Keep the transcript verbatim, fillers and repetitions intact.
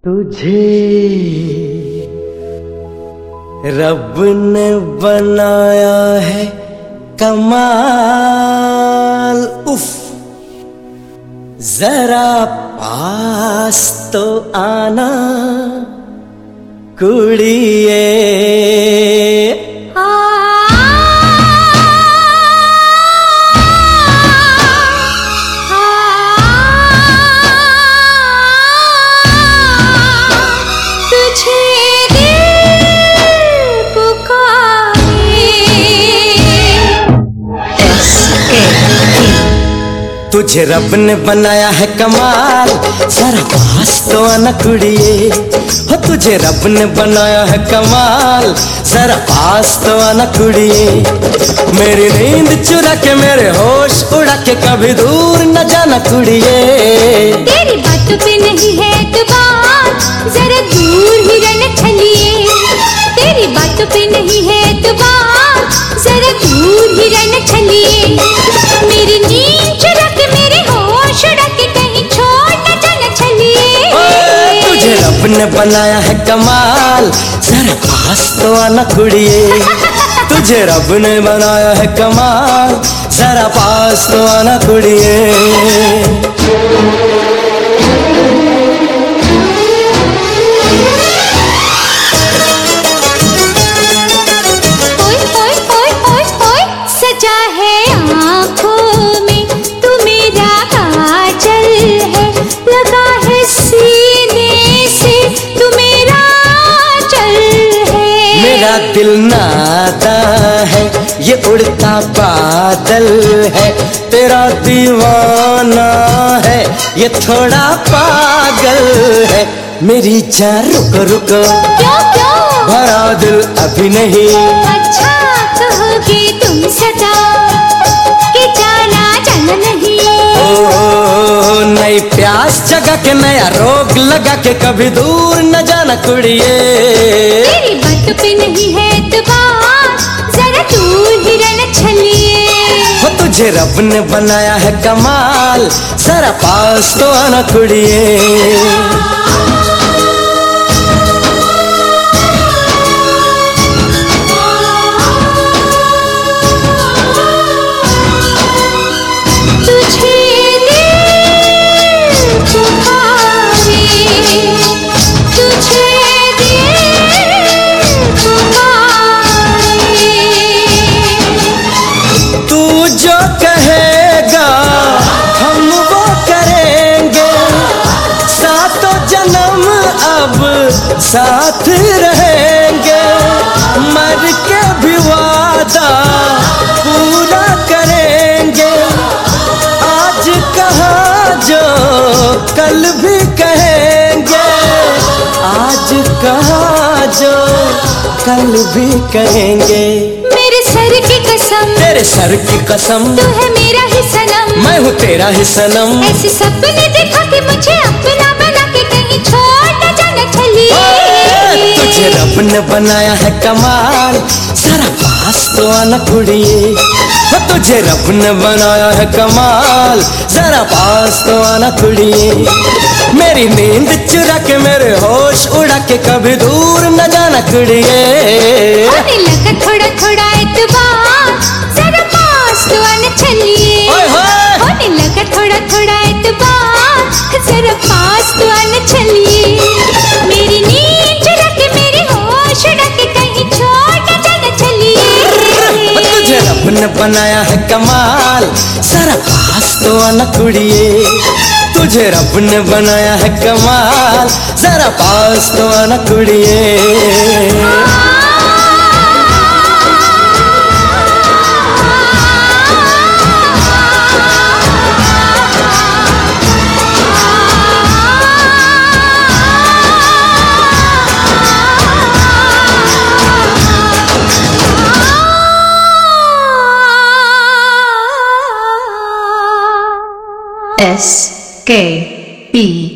तुझे रब ने बनाया है कमाल, उफ जरा पास तो आना कुड़िए। तुझे रब ने बनाया है कमाल, जरा पास तो आना कुड़िए। हो तुझे रब ने बनाया है कमाल, जरा पास तो आना कुड़िए। मेरी नींद चुरा के मेरे होश उड़ा के कभी दूर न जाना कुड़िए। तेरी बातों पे नहीं है एतबार, जरा दूर ही रहना छलिए। तेरी बातों पे नहीं है एतबार, जरा दूर ही रहना छलिए। मेरी नींद चुरा के मेरे होश उड़ा के कहीं छोड़ न जाना छलिए। तुझे रब ने बनाया है कमाल, जरा पास तो आना कुड़िए। तुझे रब ने बनाया है कमाल, जरा पास तो आना कुड़िए। दिल नाता है ये उड़ता बादल है, तेरा दीवाना है ये थोड़ा पागल है। मेरी जान रुको रुको, क्यों क्यों भरा दिल अभी नहीं। अच्छा कहोगे तुम सदा कि जाना जाना नहीं। ओ, नई प्यास जगा के नया रोग लगा के कभी दूर न जाना कुड़िए। तेरी बातों पे नहीं है एतबार, जरा दूर ही रहना छलिए। हो तुझे रब ने बनाया है कमाल, जरा पास तो आना कुड़िए। साथ रहेंगे, मर के भी वादा पूरा करेंगे। आज कहा जो कल भी कहेंगे, आज कहा जो कल भी कहेंगे। मेरे सर की कसम, तेरे सर की कसम, तू है मेरा ही सनम, मैं हूँ तेरा ही सनम। ऐसे सपने देखा कि मुझे अपना बना के कहीं छोड़ न जाना छलिए। तुझे रब ने बनाया है कमाल, जरा पास तो आना कुड़िए। हो तुझे रब ने बनाया है कमाल, जरा पास तो आना कुड़िए। मेरी नींद चुरा के मेरे होश उड़ा के कभी दूर न जाना कुड़िए। होने लगा थोड़ा थोड़ा एतबार, जरा पास तो आना छलिए। होने लगा थोड़ा थोड़ा एतबार, जरा पास तो आना छलिए। मेरी नींद चुरा के मेरे होश उड़ा के कहीं छोड़ न जाना छलिए। तुझे रब ने बनाया है कमाल, जरा पास तो आना कुड़िए। तुझे रब ने बनाया है कमाल, जरा पास तो आना कुड़िए। S K P